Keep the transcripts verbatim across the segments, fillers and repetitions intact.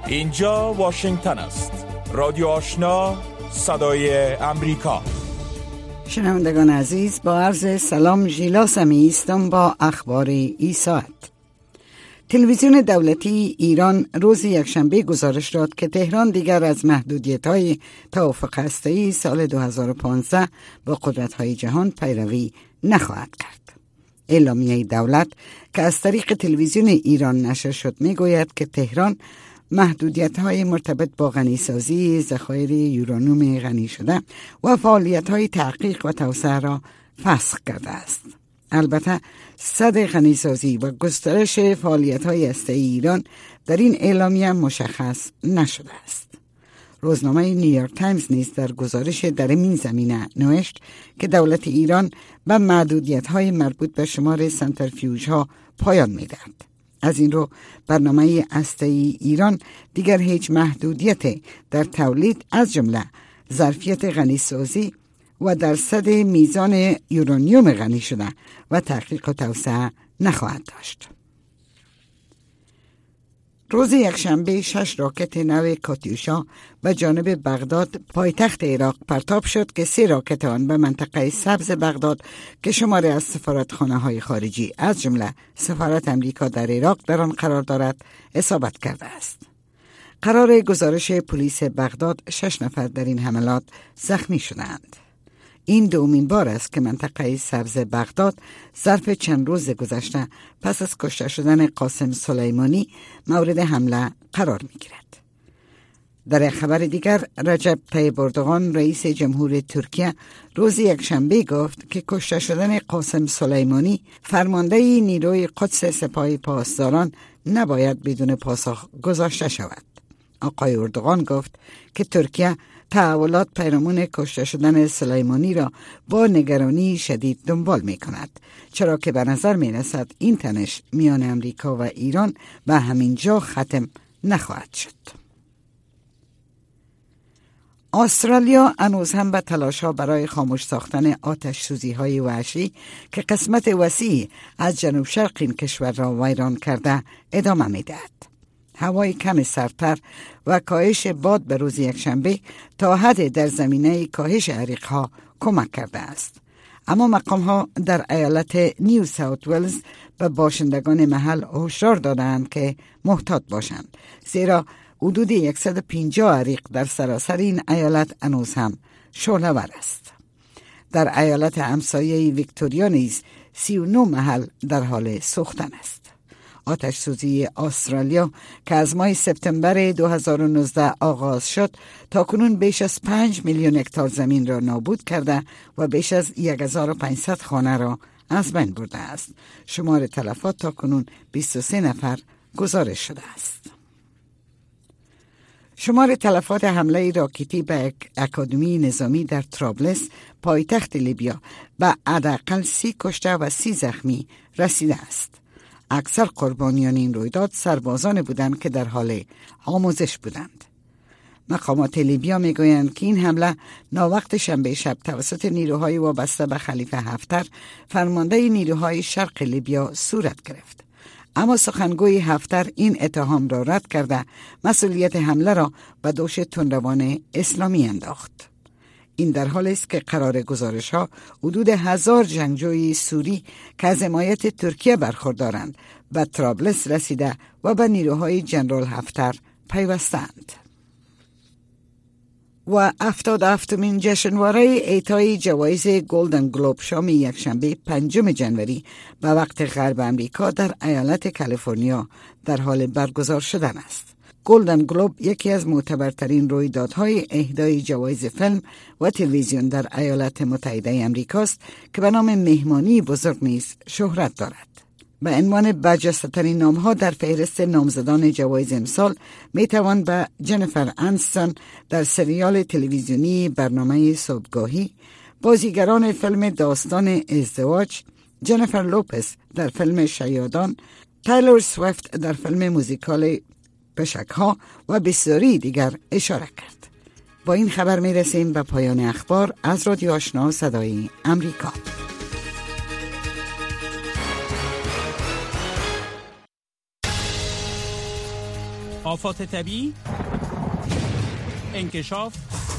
اینجا واشنگتن است. رادیو آشنا، صدای امریکا. شنوندگان عزیز، با عرض سلام، ژیلا سمی هستم با اخبار این ساعت. تلویزیون دولتی ایران روز یکشنبه گزارش داد که تهران دیگر از محدودیت‌های توافق هسته‌ای سال دو هزار و پانزده با قدرت‌های جهان پیروی نخواهد کرد. اعلامیه دولت که از طریق تلویزیون ایران نشر شد می‌گوید که تهران محدودیت‌های مرتبط با غنیسازی ذخایر یورانیوم غنی شده و فعالیت‌های تحقیق و توسعه را فسخ کرده است. البته سد غنیسازی و گسترش فعالیت‌های هسته‌ای ایران در این اعلامیه مشخص نشده است. روزنامه نیویورک تایمز نیز در گزارش در این زمینه نوشت که دولت ایران به محدودیت‌های مربوط به شمار سنتریفیوژها پایان می‌دهد. از این رو برنامه هسته‌ای ایران دیگر هیچ محدودیت در تولید از جمله ظرفیت غنیسازی و درصد میزان یورانیوم غنی شده و تحقیق و توسعه نخواهد داشت. روز یکشنبه شش راکت نو کاتیوشا به جانب بغداد پایتخت عراق پرتاب شد که سه راکت آن به منطقه سبز بغداد که شماری از سفارتخانه های خارجی از جمله سفارت امریکا در عراق در آن قرار دارد اصابت کرده است. قرار گزارش پلیس بغداد شش نفر در این حملات زخمی شدند. این دومین بار است که منطقه سبز بغداد ظرف چند روز گذشته پس از کشته شدن قاسم سلیمانی مورد حمله قرار می گیرد. در خبر دیگر، رجب طیب اردوغان رئیس جمهور ترکیه روز یکشنبه گفت که کشته شدن قاسم سلیمانی فرمانده نیروی قدس سپاه پاسداران نباید بدون پاسخ گذاشته شود. آقای اردوغان گفت که ترکیه تحولات پیرامون کشته شدن سلیمانی را با نگرانی شدید دنبال می کند، چرا که به نظر می رسد این تنش میان امریکا و ایران به همین جا ختم نخواهد شد. استرالیا هنوز هم به تلاش ها برای خاموش ساختن آتش سوزی های وحشی که قسمت وسیعی از جنوب شرق این کشور را ویران کرده ادامه می دهد. هوای کم سردتر و کاهش باد به روز یکشنبه تا حد در زمینه کاهش حریق‌ها کمک کرده است. اما مقام‌ها در ایالت نیو ساوت ولز به باشندگان محل هشدار دادند که محتاط باشند، زیرا حدود صد و پنجاه حریق در سراسر این ایالت هنوز هم شعله‌ور است. در ایالت همسایه ویکتوریا نیز سی و نه محل در حال سوختن است. آتش سوزی استرالیا که از ماه سپتامبر دو هزار و نوزده آغاز شد تا کنون بیش از پنج میلیون هکتار زمین را نابود کرده و بیش از هزار و پانصد خانه را از بین برده است. شمار تلفات تا کنون بیست و سه نفر گزارش شده است. شمار تلفات حمله راکتی به اکادمی نظامی در طرابلس پایتخت لیبیا به حداقل سی کشته و سی زخمی رسیده است. اکثر قربانیان این رویداد سربازان بودند که در حال آموزش بودند. مقامات لیبیا میگویند که این حمله ناوقت شنبه شب توسط نیروهای وابسته به خلیفه حفتر فرمانده نیروهای شرق لیبیا صورت گرفت. اما سخنگوی حفتر این اتهام را رد کرده مسئولیت حمله را به دوش تندروان اسلامی انداخت. این در حالی است که قرار گزارش ها حدود هزار جنگجوی سوری که از حمایت ترکیه برخوردارند به طرابلس رسیده و به نیروهای جنرال حفتر پیوستند. و هفتاد و هفتمین جشنواره اعطای جوایز گلدن گلوب شام یکشنبه پنجم جنوری به وقت غرب امریکا در ایالت کالیفرنیا در حال برگزار شدن است. گلدن گلوب یکی از معتبرترین رویدادهای اهدای جوایز فیلم و تلویزیون در ایالات متحده امریکاست که به نام مهمانی بزرگ نیز شهرت دارد. به عنوان برجسته‌ترین نام‌ها در فهرست نامزدان جوایز امسال میتوان به جنیفر انستون در سریال تلویزیونی برنامه صبحگاهی، بازیگران فیلم داستان ازدواج، جنیفر لوپز در فیلم شیادان، تایلور سویفت در فیلم موزیکال پشک‌ها و بسیاری دیگر اشاره کرد. با این خبر میرسیم به پایان اخبار از رادیو آشنا صدای امریکا. آفات طبیعی، انکشاف،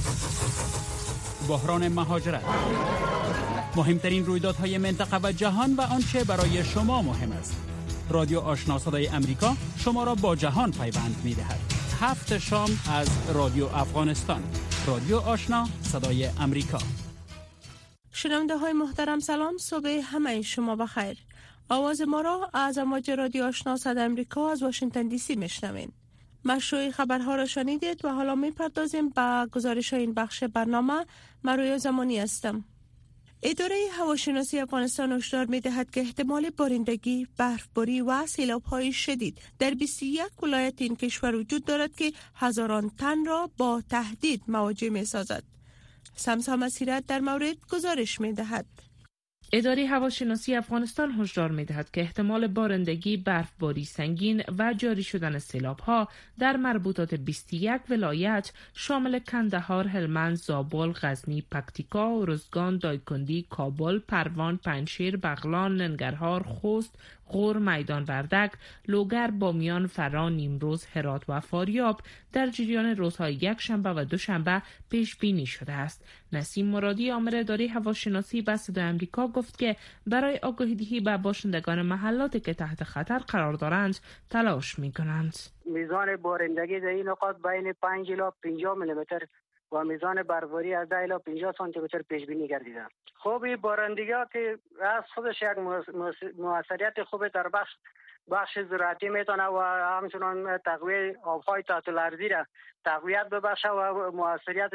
بحران مهاجرت، مهمترین رویدادهای منطقه و جهان و آنچه برای شما مهم است. رادیو آشنا صدای امریکا شما را با جهان پیوند می‌دهد. هفت شام از رادیو افغانستان. رادیو آشنا صدای امریکا. شنونده های محترم سلام، صبح همه شما بخیر. آواز ما را از امواج رادیو آشنا صدای امریکا از واشنگتن دی سی میشنوین. مشروع خبرها را شنیدید و حالا میپردازیم به گزارش این بخش برنامه. من رویا زمانی هستم. اداره هواشناسی افغانستان هشدار می‌دهد که احتمال بارندگی، برفباری و سیلاب‌های شدید در بیست و یک ولایت این کشور وجود دارد که هزاران تن را با تهدید مواجه می‌سازد. سمسا مسیرت در مورد گزارش می‌دهد. اداره هواشناسی افغانستان هشدار می‌دهد که احتمال بارندگی، برفباری سنگین و جاری شدن سیلاب‌ها در مربوطات بیست و یک ولایت شامل کندهار، هلمند، زابل، غزنی، پکتیکا، ارزگان، دایکندی، کابل، پروان، پنجشیر، بغلان، ننگرهار، خوست، غور، میدان وردک، لوگر، بامیان، فران، نیمروز، هرات و فاریاب در جریان روزهای یک شنبه و دوشنبه پیش بینی شده است. نسیم مرادی، عامل اداره هواشناسی به صدای آمریکا گفت که برای آگاهی دهی به باشندگان محلاتی که تحت خطر قرار دارند تلاش می‌کنند. میزان بارندگی در این نقاط بین پنج الی پنجاه میلیمتر و میزان برفباری از ده الی پنجاه سانتی متر پیش بینی گردیده. خب این بارندگی که از خودش یک موثریت خوب در بخش بخش زراعتی میتونه و همچنان تقویت آبهای تحت الارضی را تقویت ببخشه و موثریت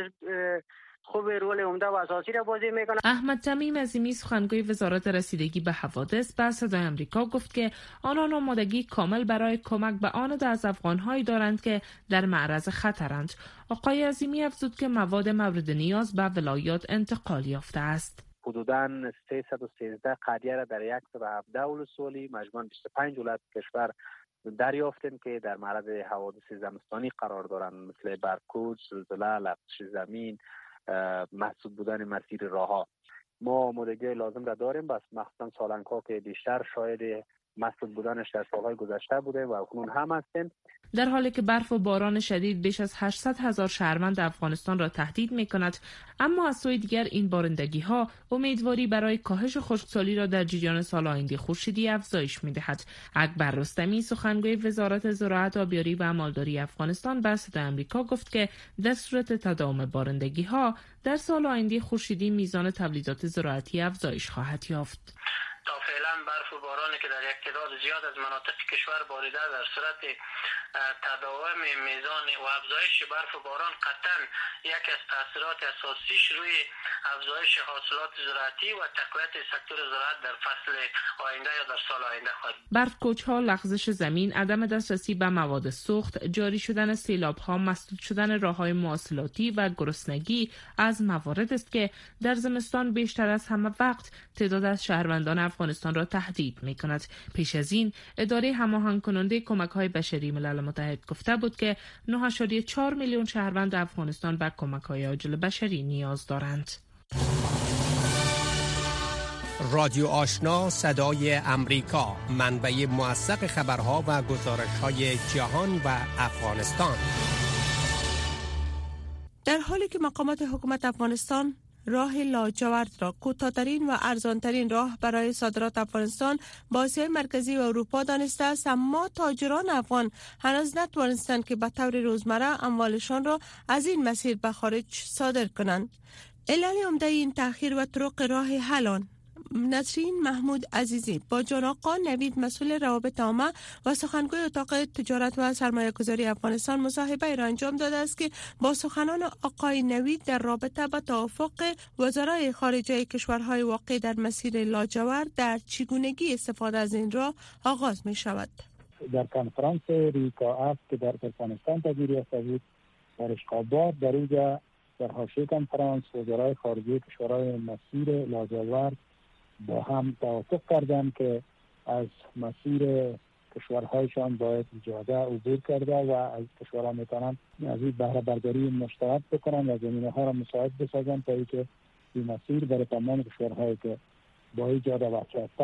خوب رول عمده و اساسی را بازی میکنه. احمد تمیم عظیمی، سخنگوی وزارت رسیدگی به حوادث، به صدای آمریکا گفت که آنان آمادگی کامل برای کمک به آن از افغان‌هایی دارند که در معرض خطرند. آقای عظیمی افزود که مواد مورد نیاز به ولایات انتقال یافته است. حدوداً سیصد و سیزده قریه را در صد و هفده ولسوالی مجموعاً بیست و پنج ولایت کشور دریافتیم که در معرض حوادث زمستانی قرار دارند، مثل برف‌کوچ، زلزله، لغزش زمین، محدود بودن مسیر راهها. ما آمادگی لازم را داریم، بس مخصوصا سالنگ‌ها که بیشتر شاید محدود بودنش در سالهای گذشته بوده و اکنون هم هستیم. در حالی که برف و باران شدید بیش از هشتصد هزار شهروند افغانستان را تهدید می‌کند، اما از سوی دیگر این بارندگی‌ها امیدواری برای کاهش خشکسالی را در جریان سال آینده خورشیدی افزایش می‌دهد. اکبر رستمی، سخنگوی وزارت زراعت، آبیاری و مالداری افغانستان، به صدای آمریکا گفت که در صورت تداوم بارندگی‌ها در سال آینده خورشیدی میزان تولیدات زراعتی افزایش خواهد یافت. تا فعلا برف و بارانی که در یک تعداد زیاد از مناطق کشور باریده در صورت تداوم میزان و افزایش برف و باران قطعا یک از تاثیرات اساسیش روی افزایش حاصلات زراعتی و تقویت سکتور زراعت در فصل آینده یا در سال آینده خواهد. برف کوچ‌ها، لغزش زمین، عدم دسترسی به مواد سوخت، جاری شدن سیلاب‌ها، مسدود شدن راه‌های مواصلاتی و گرسنگی از موارد است که در زمستان بیشتر از همه وقت تعداد از شهروندان افغانستان را تهدید می‌کند. پیش از این اداره هماهنگ کننده کمک‌های بشری ملل متحد گفته بود که نه ممیز چهار میلیون شهروند افغانستان به کمک‌های عاجل بشری نیاز دارند. رادیو آشنا صدای امریکا، منبع موثق خبرها و گزارش‌های جهان و افغانستان. در حالی که مقامات حکومت افغانستان راه لاجورد را کوتاه‌ترین و ارزان‌ترین راه برای صادرات افغانستان با آسیای مرکزی و اروپا دانسته است، اما تاجران افغان هنوز نتوانستند که به طور روزمره اموالشان را از این مسیر به خارج صادر کنند. علت عمده این تأخیر و طرق راه حل آن نسرین محمود عزیزی با جان آقا نوید، مسئول روابط عامه و سخنگوی اتاق تجارت و سرمایه گذاری افغانستان، مصاحبه را انجام داده است که با سخنان آقای نوید در رابطه با توافق وزرای خارجه کشورهای واقع در مسیر لاجورد در چگونگی استفاده از این راه آغاز می شود. در کنفرانس ریکا اف که در ترکمنستان تدبیر یافته بود در اشقاباد، در اینجا در حاشیه کنفرانس وزرای خارجه کشورهای مسیر لاجورد با هم توافق کردند که از مسیر کشورهایشان باید اجازه عبور کرده و از کشورها میتونن از این بهره برداری مشترک بکنن و زمینه ها را مساعد بسازن تا اینکه این مسیر برای تمام کشورهایی که با ایجاد وقت هستن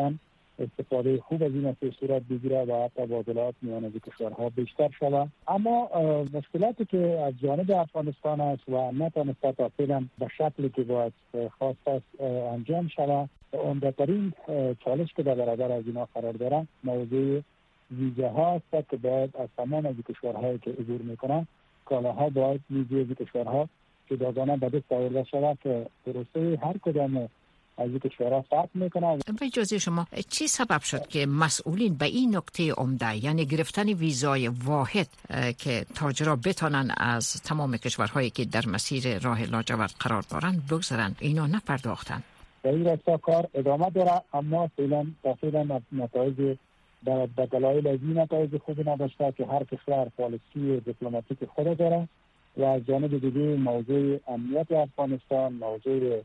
استفاده خوب از این مسیر صورت بگیره و تبادلات میان دو کشورها بیشتر شود. اما مشکلاتی که از جانب افغانستان است و نتوانسته تا فعلا به شکلی که باید خواست است انجام شود، عمده‌ترین چالش که در برابر از اینا قرار دارند موضوع ویزاها است که باید از تمام از کشورهایی که عبور میکنن کالاها باید ویزای کشورها جداگانه به دست آورده شود که پروسه هر کدام از کشورها فرق میکنه. به اجازه شما، چی سبب شد که مسئولین به این نکته عمده، یعنی گرفتن ویزای واحد که تاجرها بتانن از تمام کشورهایی که در مسیر راه لاجورد قرار دارند بگذرن، اینا نپرداختن؟ به این راستا کار ادامه داره، اما فعلا فعلا نتایج به دلایل از این نتایج خوبی نداشته که هر کشور پالیسی دیپلماتیک خود داره و از جانب دیگه موضوع امنیت افغانستان، موضوع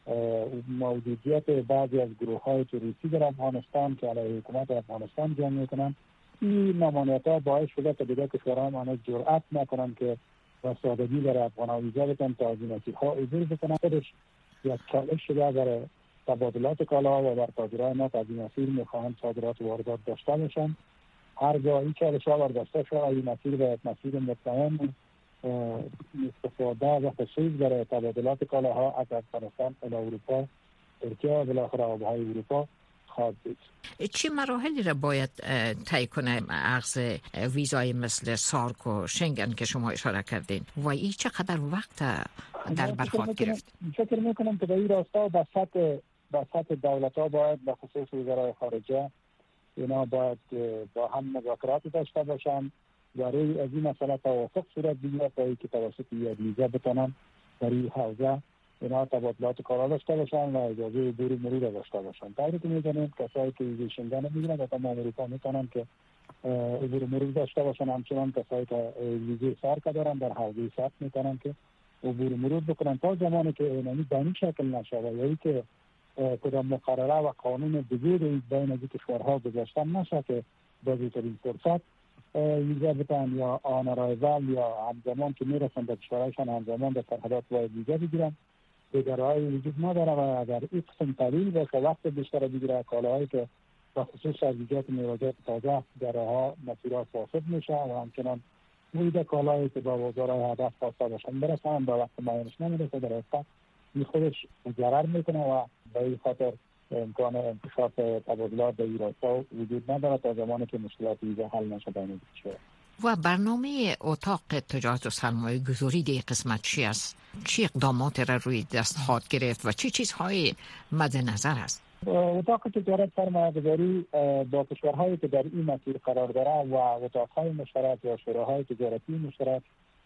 موجودیت بعضی از گروه های تروریستی در افغانستان که علیه حکومت افغانستان جنگ میکنن، این نمانیت ها باعث شده که دیگه کشورها هم جرأت نکنن که با سادگی برای افغان‌ها ویزا بدن تا از این مسیرها عبور بکنن. خودش یک چالش شده برای تبادلات کالا و بر تاجرای ما که از این مسیر میخواهند صادرات و واردات داشته باشن. هر جا این چالش ها برداشته شده این مسیر به مسیر مطمئن استفاده و خصوص برای تبادلات کالاها از افغانستان الی اروپا، ترکیه و بالاخره آبهای اروپا خواهد بود. چه مراحلی را باید طی کنه اخذ ویزای مثل سارک و شنگن که شما اشاره کردین و این چقدر وقت در بر خواهد گرفت؟ فکر میکنم که به این راستا به سطح به سطح دولت ها باید به خصوص وزرای خارجه اینا باید با هم مذاکرات داشته باشن و روی از این مسئله توافق صورت بگیره تا اینکه توسط یک ویزا بتونن در این حوزه اینا تبادلات کالا داشته باشن و اجازه عبور مرور داشته باشن. طوری که می‌دونیم کسایی که ویزای شنگن میگیرن در تمام اروپا میتونن که عبور مرور داشته باشن، همچنان کسایی که ویزای سارک دارن در حوزه سارک میتونن که عبور مرور بکنن تا زمانی که اینمی به این شکل نشه و یعنی که کدام مقرره و قانون دیگه بین از کشورها گذاشته نشه که بازیترین فرصت ویزا بتن یا آن رایزال یا همزمان که میرسن به کشورهایشان همزمان به سرحدات باید ویزا بگیرن. دیگرهای وجود نداره و اگر این قسم طویل باشه وقت بیشتر بگیره کالاهایی که به خصوص از ویزات میراجعات تازه در راه مسیرها فاسد میشه و همچنان مورد کالایی که با وزرای هدف خواسته باشن برسن با وقت معینش نمیرسه در حقیقت این خودش ضرر میکنه و به این خاطر امکان انتشار تبادلات به ایران وجود نداره تا زمانی که مشکلات ویزا حل نشه بین کشورها. و برنامه اتاق تجارت و سرمایه گذاری در قسمت چی است؟ چی اقدامات را روی دست خواهد گرفت و چی چیزهای مد نظر است؟ اتاق تجارت سرمایه گذاری با کشورهایی که در این مسیر قرار داره و اتاقهای مشترک یا شوراهای تجارتی مشترک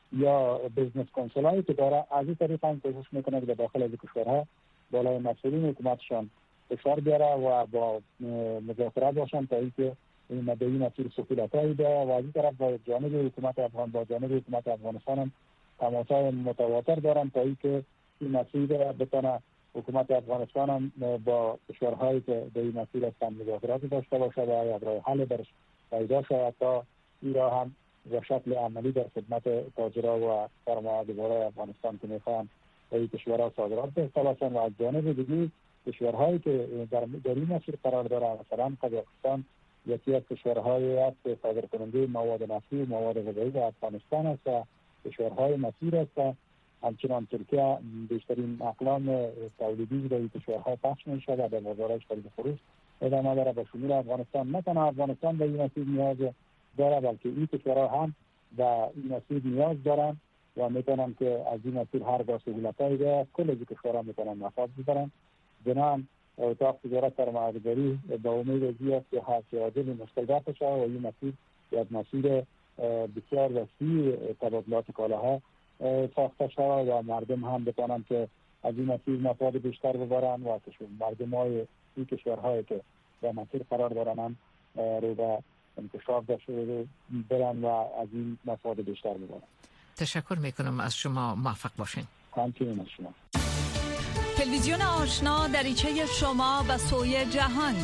یا بزنس کنسولایی که داره از این طریق هم کوشش میکنه که داخل از کشورها بالای مسئولین حکومتشان فشار بیاره و با مذاکره باشن تا اینکه این مدعی مسیر سهولتایی ده و از این طرف با جانب حکومت افغان با جانب حکومت افغانستان هم تماسای متواتر دارن تا اینکه این مسیر بتونه حکومت افغانستان هم با کشورهایی که به این مسیر هستن مذاکرات داشته باشه و یک راه حل درش پیدا شود تا این راه هم به شکل عملی در خدمت تاجرها و سرمایه‌گذاران افغانستان که میخوان به این کشورها صادرات داشته باشن و از جانب دیگه کشورهایی که در در این مسیر قرار داره مثلا قزاقستان یکی از کشورهایی است که صادر کننده مواد نفتی و مواد غذایی به افغانستان است و کشورهای مسیر است. همچنان ترکیه بیشترین اقلام تولیدی در این کشورها پخش میشه و در بازارهای خرید و فروش ادامه داره. به شمول افغانستان نه تنها افغانستان به این مسیر نیاز داره بلکه این کشورها هم به این مسیر نیاز دارن و میتونن که از این مسیر هر گاه سهولتایی ده کل از کشورها میتونن مفاد ببرن. بنابراین اتاق تجارت سرمایه‌گذاری به امید ازی است که هر عادل مشکل داشته شود و این مسیر یک مسیر بسیار وسیع تبادلات کالاها ساخته شود و مردم هم بتونن که از این مسیر مفاد بیشتر ببرن و مردم های این کشورهایی که در مسیر قرار دارن هم رو به انکشاف داشته برن و از این مفاد بیشتر ببرن. تشکر میکنم از شما، موفق باشین. همچنین از شما. تلویزیون آشنا دریچه شما به سوی جهان،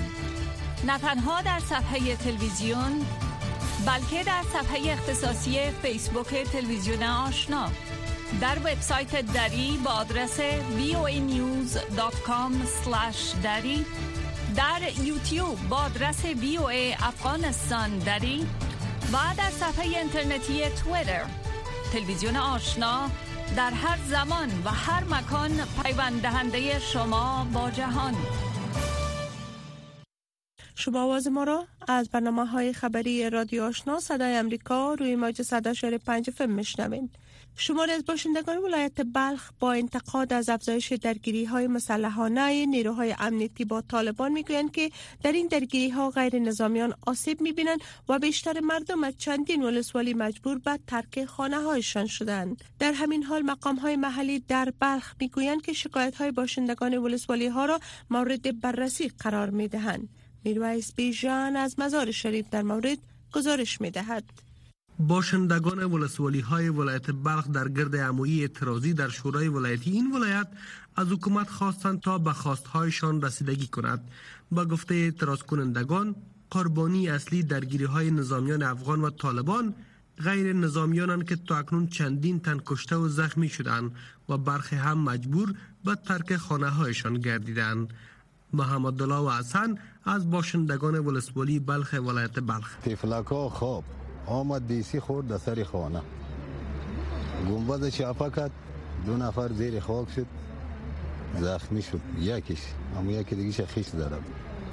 نه تنها در صفحه تلویزیون بلکه در صفحه اختصاصی فیسبوک تلویزیون آشنا، در وبسایت دری با آدرس وی او ای نیوز دات کام اسلش دری در یوتیوب با آدرس وی او ای افغانستان دری و در صفحه اینترنتی توییتر. تلویزیون آشنا در هر زمان و هر مکان پیوند دهنده شما با جهان. شما آواز ما را از برنامه های خبری رادیو آشنا صدای امریکا روی موج صد و پنج اف ام میشنوین. شماری از باشندگان ولایت بلخ با انتقاد از افزایش درگیری های مسلحانه نیروهای امنیتی با طالبان میگویند که در این درگیری ها غیر نظامیان آسیب میبینند و بیشتر مردم از چندین ولسوالی مجبور به ترک خانه هایشان شدند. در همین حال مقام های محلی در بلخ میگویند که شکایت های باشندگان ولسوالی ها را مورد بررسی قرار میدهند. میرویس بیژن از مزار شریف در مورد گزارش میدهد. باشندگان ولسوالی های ولایت بلخ در گرد عمویی اعتراضی در شورای ولایتی این ولایت از حکومت خواستند تا به خواستهایشان رسیدگی کند. با گفته اعتراض کنندگان، قربانی اصلی درگیری های نظامیان افغان و طالبان غیر نظامیانند که تاکنون چندین تن کشته و زخمی شدند و برخی هم مجبور به ترک خانه هایشان گردیدند. محمد الله و حسن از باشندگان ولسوالی بلخ ولایت بلخ: تفلکا خواب آمد دیسی خورد در سر خانه، گنبد چاپا کرد، دو نفر زیر خاک شد، زخمی شد، یکیش اما یکی دیگه خیش دارد،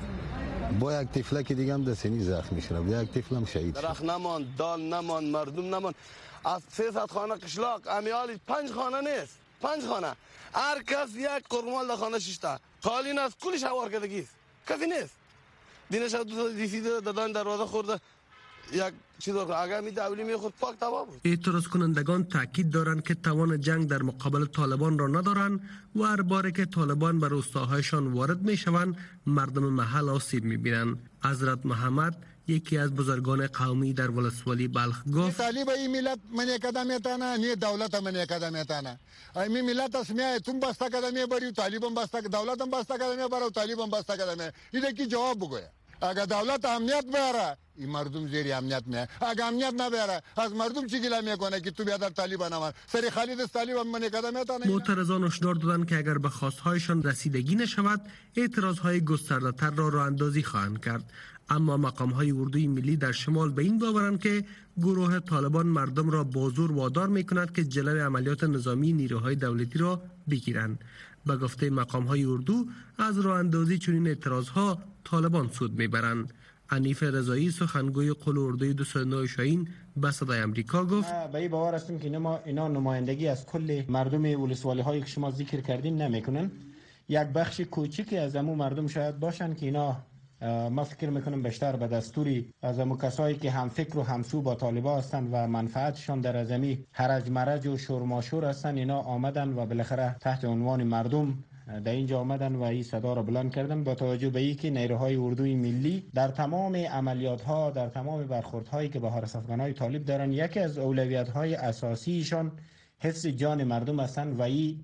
با یک تفلک دیگه هم دستنی زخمی شد، یک تفلم شهید شد. درخت نمان، دال نمان، مردم نمان. از سیصد خانه قشلاق امیالی پنج خانه نیست، پنج خانه، هر کس یک قرمال در خانه ششته، قالین از کلش هوار کردگیست، کسی نیست. دینش دو تا دیسی دادن دروازه خورده، یک چیز اگر می دولی می خود پاک تباه بود. اعتراض کنندگان تاکید دارند که توان جنگ در مقابل طالبان را ندارند و هر باره که طالبان بر روستاهایشان وارد می شوند مردم محل آسیب می بینند. حضرت محمد، یکی از بزرگان قومی در ولسوالی بلخ، گفت: طالب ای ملت من کدام میتانه، نه دولت من کدام میتانه. ای می ملت اسمیه تون بسته کدام بری، طالبان بسته، دولتم بسته کدام برو، طالبان بسته کدام. اینه کی جواب بگوید؟ اگر دولت امنیت بیاره این مردم زیر امنیت میه، اگر امنیت نبیاره از مردم چی گله میکنه که تو بیادر طالبان هم سری خالد از طالبان من کدام میتانه. معترضان هشدار دادند که اگر به خواستهایشان رسیدگی نشود اعتراضهای گسترده تر را راه اندازی خواهند کرد. اما مقام های اردوی ملی در شمال به این باورند که گروه طالبان مردم را با زور وادار میکند که جلوی عملیات نظامی نیروهای دولتی را بگیرند. به گفته مقام های اردو از راه اندازی چنین اعتراض ها طالبان سود میبرند. حنیف رضایی، سخنگوی قل اردوی دو صد و نه شاهین، به صدای امریکا گفت: به این باور هستیم که اینا, اینا نمایندگی از کل مردم ولسوالی هایی که شما ذکر کردین نمیکنن. یک بخش کوچیکی از امو مردم شاید باشن که اینا، ما فکر میکنم بیشتر به دستوری از امو کسایی که هم فکر و همسو با طالبان هستن و منفعتشان در ازمی هرج مرج و شورماشور هستن، اینا آمدن و بالاخره تحت عنوان مردم در اینجا آمدن و این صدا را بلند کردن، با توجه به اینکه نیروهای اردوی ملی در تمام عملیات ها، در تمام برخورد هایی که با حرس افغانای طالب دارن، یکی از اولویت های اساسیشان حفظ جان مردم هستند و این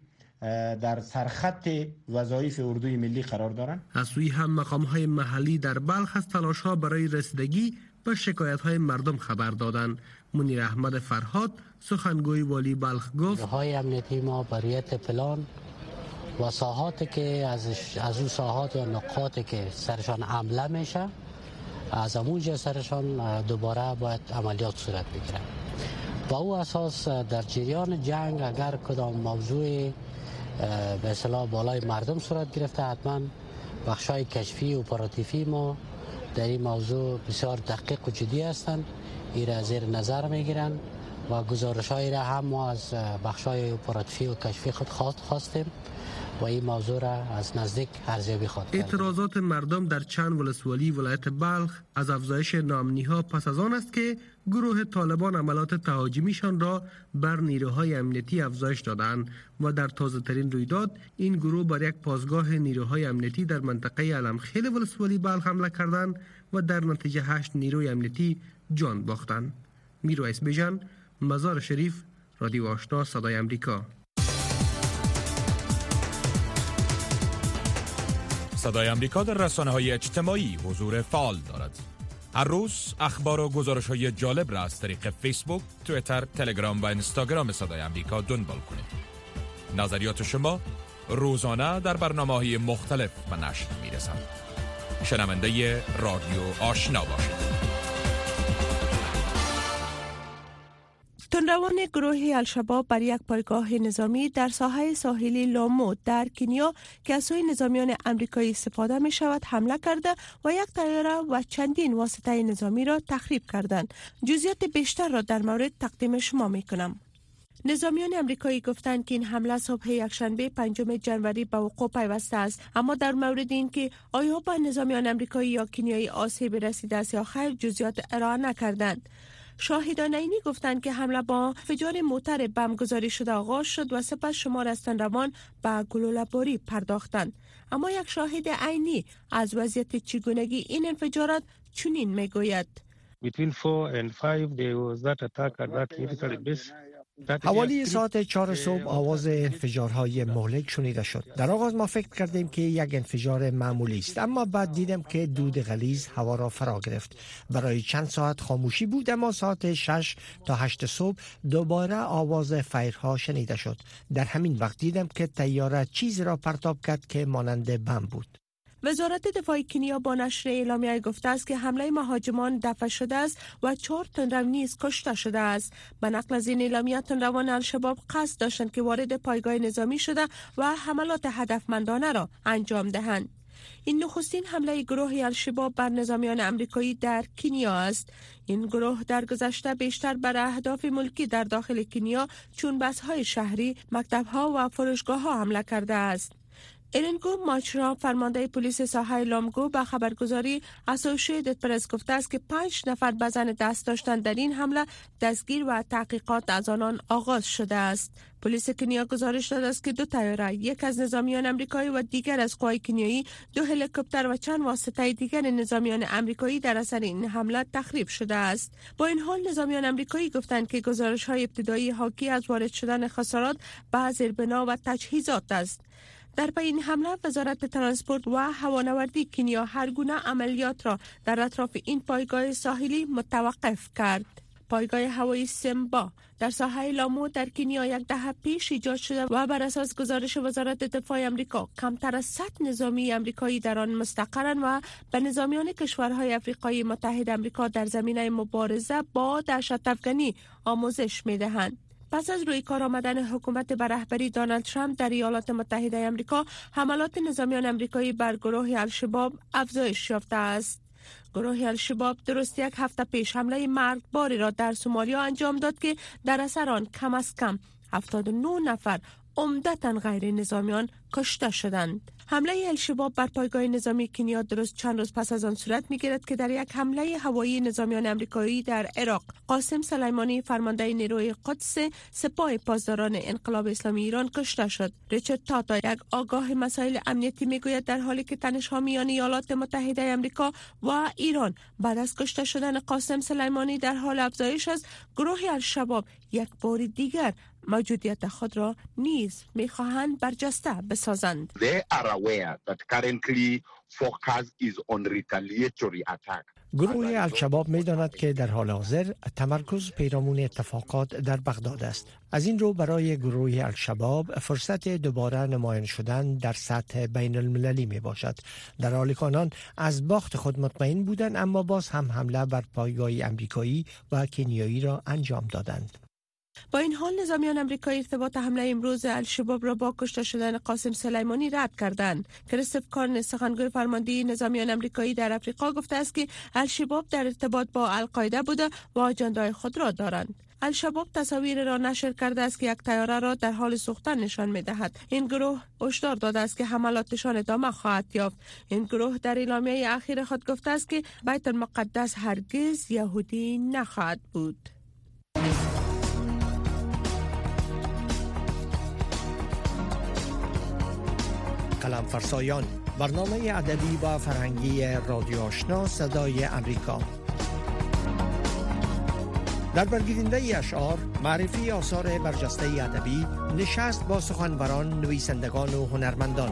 در سرخط وظایف اردوی ملی قرار دارند. از سوی هم مقام های محلی در بلخ از تلاش ها برای رسیدگی به شکایت های مردم خبر دادند. منیر احمد فرهاد، سخنگوی والی بلخ، گفت: های امنیتی ما بریت پلان و ساحاتی که از از اون ساحات یا نقاطی که سرشان حمله میشه، از اونجا سرشان دوباره باید عملیات صورت بگیره. با او اساس در جریان جنگ اگر کدام موضوع به اصطلاح بالای مردم صورت گرفته، حتما بخشای کشفی و اپراتیفی ما در این موضوع بسیار دقیق و جدی هستند، این را زیر نظر میگیرن و گزارش‌های را هم ما از بخشای اپراتیفی و کشفی خود خواستیم و این موضوع را از نزدیک ارزیابی خواهد کرد. اعتراضات مردم در چند ولسوالی ولایت بلخ از افزایش ناامنی‌ها پس از آن است که گروه طالبان عملات تهاجمیشان را بر نیروهای امنیتی افزایش دادند و در تازه‌ترین رویداد این گروه بر یک پاسگاه نیروهای امنیتی در منطقه علمخیل ولسوالی بلخ حمله کردند و در نتیجه هشت نیروی امنیتی جان باختند. میرویس بیژن، مزار شریف، رادیو آشنا صدای امریکا. صدای امریکا در رسانه‌های اجتماعی حضور فعال دارد. هر روز اخبار و گزارش‌های جالب را از طریق فیسبوک، توییتر، تلگرام و اینستاگرام صدای امریکا دنبال کنید. نظریات شما روزانه در برنامه‌های مختلف به نشر می‌رسند. شنونده رادیو آشنا باشید. تندروان گروه الشباب بر یک پایگاه نظامی در ساحه ساحلی لامو در کنیا که از سوی نظامیان امریکایی استفاده می شود حمله کرده و یک طیاره و چندین واسطه نظامی را تخریب کردند. جزئیات بیشتر را در مورد تقدیم شما می کنم. نظامیان امریکایی گفتند که این حمله صبح یکشنبه پنجم جنوری به وقوع پیوسته است، اما در مورد این که آیا به نظامیان امریکایی یا کنیایی آسیبی رسیده است یا خیر جزئیات ارائه نکردند. شاهدان عینی گفتند که حمله با انفجار موتر بم گذاری شده آغاز شد و سپس شمار از تندروان به گلوله‌باری پرداختند. اما یک شاهد عینی از وضعیت چگونگی این انفجارات چنین میگوید: Between four and five there was that attack at that military base. حوالی ساعت چهار صبح آواز انفجارهای مهلک شنیده شد. در آغاز ما فکر کردیم که یک انفجار معمولی است، اما بعد دیدم که دود غلیظ هوا را فرا گرفت. برای چند ساعت خاموشی بود، اما ساعت شش تا هشت صبح دوباره آواز فیرها شنیده شد. در همین وقت دیدم که طیاره چیزی را پرتاب کرد که مانند بم بود. وزارت دفاع کنیا با نشر اعلامیه گفته است که حمله مهاجمان دفع شده است و چهار تندرو نیز کشته شده است. به نقل از این اعلامیه، تندروان الشباب قصد داشتند که وارد پایگاه نظامی شده و حملات هدفمندانه را انجام دهند. این نخستین حمله گروه الشباب بر نظامیان امریکایی در کنیا است. این گروه در گذشته بیشتر بر اهداف ملکی در داخل کنیا چون بس‌های شهری، مکتب‌ها و فروشگاه‌ها حمله کرده است. ایرنگو ماچرا، فرمانده پلیس ساحه لامگو، به خبرگزاری اسوسییتد پرس گفته است که پنج نفر به زن دست داشتن در این حمله دستگیر و تحقیقات از آنان آغاز شده است. پلیس کنیا گزارش داده است که دو طیاره، یک از نظامیان امریکایی و دیگر از قوای کنیایی، دو هلیکوپتر و چند واسطه دیگر نظامیان امریکایی در اثر این حمله تخریب شده است. با این حال نظامیان امریکایی گفتند که گزارش‌های ابتدایی حاکی از وارد شدن خسارات به زیربنا و تجهیزات است. در پی حمله وزارت ترانسپورت و هوانوردی کنیا هر گونه عملیات را در اطراف این پایگاه ساحلی متوقف کرد. پایگاه هوایی سمبا در ساحه لامو در کنیا یک دهه پیش ایجاد شده و بر اساس گزارش وزارت دفاع آمریکا کمتر از صد نظامی آمریکایی در آن مستقرند و به نظامیان کشورهای آفریقایی متحد آمریکا در زمینه مبارزه با دهشت‌افکنی آموزش می‌دهند. پس از روی کار آمدن حکومت بر رهبری دونالد ترامپ در ایالات متحده آمریکا، حملات نظامیان آمریکایی بر گروه الشباب افزایش یافته است. گروه الشباب درست یک هفته پیش حمله مرگباری را در سومالیا انجام داد که در اثر آن کم از کم هفتاد و نه نفر عمدتاً غیر نظامیان کشته شدند. حمله الشباب بر پایگاه نظامی کنیا درست چند روز پس از آن صورت می‌گیرد که در یک حمله هوایی نظامیان آمریکایی در عراق، قاسم سلیمانی، فرمانده نیروی قدس سپاه پاسداران انقلاب اسلامی ایران کشته شد. ریچارد تاتا، یک آگاه مسائل امنیتی، میگوید در حالی که تنش‌ها میان ایالات متحده آمریکا و ایران بعد از کشته شدن قاسم سلیمانی در حال افزایش است، گروه الشباب یک بار دیگر موجودیت خود را نیز می‌خواهند برجسته بسازند. They are aware that currently focus is on retaliatory attack. گروه الشباب می‌داند که در حال حاضر تمرکز پیرامون اتفاقات در بغداد است. از این رو برای گروه الشباب فرصت دوباره نمایان شدن در سطح بین المللی می باشد. در حالی که آنان از باخت خود مطمئن بودند، اما باز هم حمله بر پایگاه امریکایی و کنیایی را انجام دادند. با این حال نظامیان امریکایی ارتباط حمله امروز الشباب را با کشته شدن قاسم سلیمانی رد کردند. کریستوف کارن، سخنگوی فرمانده نظامیان امریکایی در آفریقا، گفته است که الشباب در ارتباط با القاعده بوده و آجندای خود را دارند. الشباب تصاویر را نشر کرده است که یک طیاره را در حال سوختن نشان می‌دهد. این گروه هشدار داده است که حملاتشان ادامه خواهد یافت. این گروه در اعلامیه اخیر خود گفته است که بیت المقدس هرگز یهودی نخواهد بود. قلم فرسایان، برنامه ادبی و فرهنگی رادیو آشنا صدای امریکا. در برگیرنده اشعار، معرفی آثار برجسته ادبی، نشست با سخنوران، نویسندگان و هنرمندان.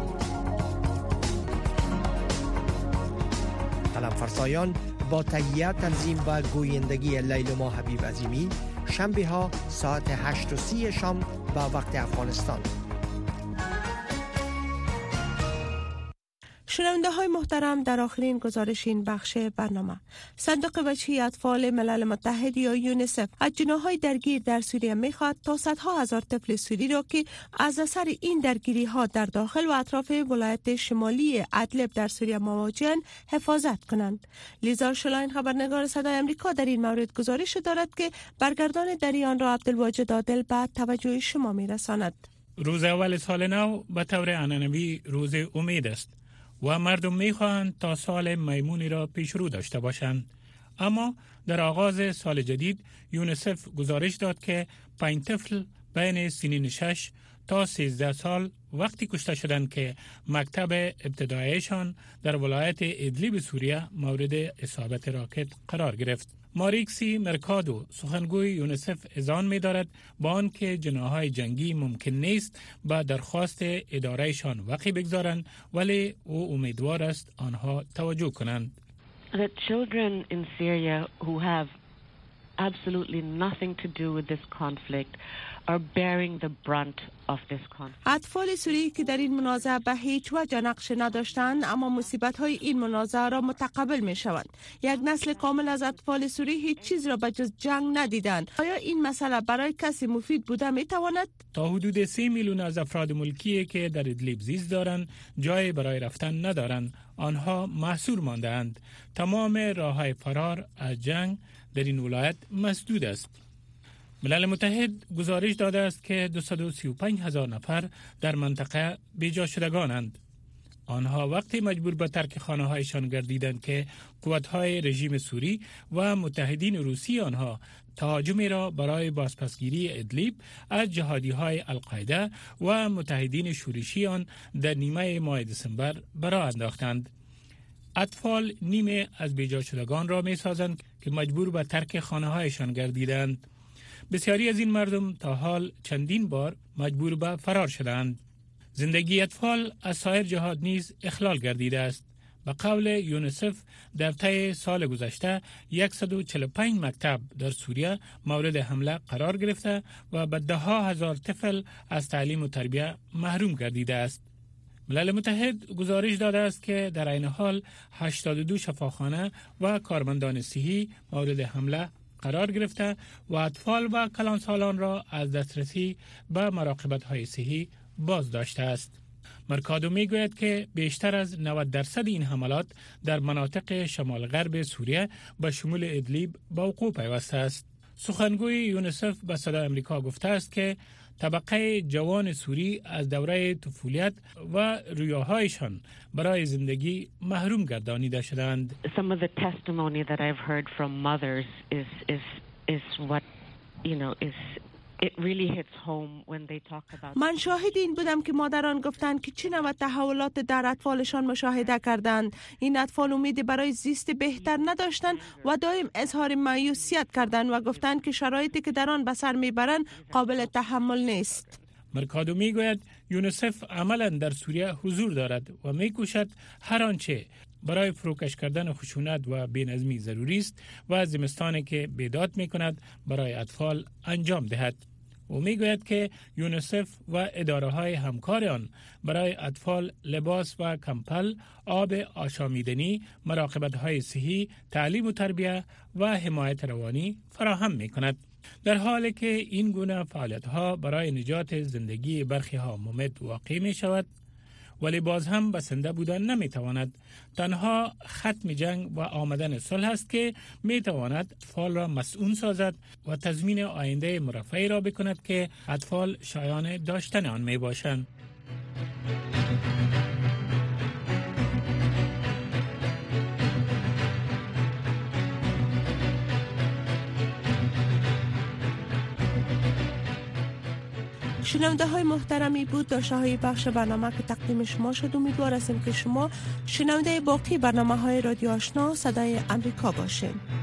قلم فرسایان با تهیه، تنظیم و گویندگی لیلما حبیب عظیمی، شنبه ها ساعت هشت و سی شام با وقت افغانستان. شنونده های محترم، در آخرین گزارش این بخش برنامه، صندوق بچه اطفال ملل متحد یا یونیسف از جناح‌های درگیر در سوریه می‌خواهد تا صدها هزار طفل سوری را که از اثر این درگیری ها در داخل و اطراف ولایت شمالی ادلب در سوریه مواجهند حفاظت کنند. لیزا شلاین، خبرنگار صدای امریکا، در این مورد گزارش دارد که برگردان در آن را عبدالواجد عادل به توجه شما می‌رساند. روز اول سال نو به طور عنعنوی روز امید است و مردم می‌خواهند تا سال میمونی را پیش رو داشته باشند. اما در آغاز سال جدید یونیسف گزارش داد که پنج طفل بین سنین شش تا سیزده سال وقتی کشته شدند که مکتب ابتداییشان در ولایت ادلیب سوریه مورد اصابت راکت قرار گرفت. ماریکسی مرکادو، سخنگوی یونیسف، اذعان می دارد با آنکه جناح‌های جنگی ممکن نیست با درخواست ادارهشان وقی بگذارند، ولی او امیدوار است آنها توجه کنند. The children in Syria who have absolutely nothing to do with this conflict are bearing the brunt of this conflict. اطفال سوری که در این منازعه به هیچ وجه نقش نداشتند اما مصیبت‌های این منازعه را متقبل می‌شوند. یک نسل کامل از اطفال سوری هیچ چیز را به جز جنگ ندیدند. آیا این مسئله برای کسی مفید بوده می‌تواند؟ تا حدود سه میلیون از افراد ملکی که در ادلیب زیست دارند جای برای رفتن ندارند. آنها محصور مانده‌اند. تمام راه‌های فرار از جنگ در این ولایت مسدود است. ملل متحد گزارش داده است که دویست و سی و پنج هزار نفر در منطقه بیجا شدگانند. آنها وقتی مجبور به ترک خانه‌هایشان گردیدند که قوت‌های رژیم سوری و متحدین روسی آنها تهاجمی را برای بازپسگیری ادلیب از جهادی‌های القاعده و متحدین شورشی آن در نیمه ماه دسامبر برآ انداختند. اطفال نیمه از بیجا شدگان را می سازند که مجبور به ترک خانه‌هایشان گردیدند. بسیاری از این مردم تا حال چندین بار مجبور به فرار شدند. زندگی اطفال از سایر جهات نیز اخلال گردیده است. به قول یونیسف در طی سال گذشته صد و چهل و پنج مکتب در سوریه مورد حمله قرار گرفته و به ده ها هزار طفل از تعلیم و تربیت محروم گردیده است. ملل متحد گزارش داده است که در این حال هشتاد و دو شفاخانه و کارمندان صحی مورد حمله قرار گرفته و اطفال و کلانسالان را از دسترسی به مراقبت‌های صحی باز داشته است. مرکادو میگوید که بیشتر از نود درصد این حملات در مناطق شمال غرب سوریه به شمول ادلیب با وقوع پیوسته است. سخنگوی یونیسف به صدای امریکا گفته است که طبقه جوان سوری از دوره طفولیت و رویاهایشان برای زندگی محروم گردانیده شدند. Some of the testimony that I've heard from mothers is is is what you know is it really hits home when they talk about. من شاهد این بودم که مادران گفتند که چه نوع تحولات در اطفالشان مشاهده کردند. این اطفال امیدی برای زیست بهتر نداشتند و دائم اظهار مایوسیت کردند و گفتند که شرایطی که در آن به سر میبرند قابل تحمل نیست. مرکادو میگوید یونیسف عملا در سوریه حضور دارد و میکوشد هر آنچه برای فروکش کردن خشونت و بی‌نظمی ضروری است و زمستانی که بیداد میکند برای اطفال انجام دهد. او میگوید که یونیسف و اداره های همکار آن برای اطفال لباس و کمپل، آب آشامیدنی، مراقبت های صحی، تعلیم و تربیت و حمایت روانی فراهم می کند. در حالی که این گونه فعالیت ها برای نجات زندگی برخی ها ممد واقع می شود، ولی باز هم بسنده بودن نمی تواند. تنها ختم جنگ و آمدن صلح است که می تواند اطفال را مسئول سازد و تضمین آینده مرفهی را بکند که اطفال شایان داشتن آن می باشند. شنونده های محترمی بود داشته های بخش برنامه که تقدیم شما شد. امیدوار هستیم که شما شنونده باقی برنامه های رادیو آشنا صدای امریکا باشید.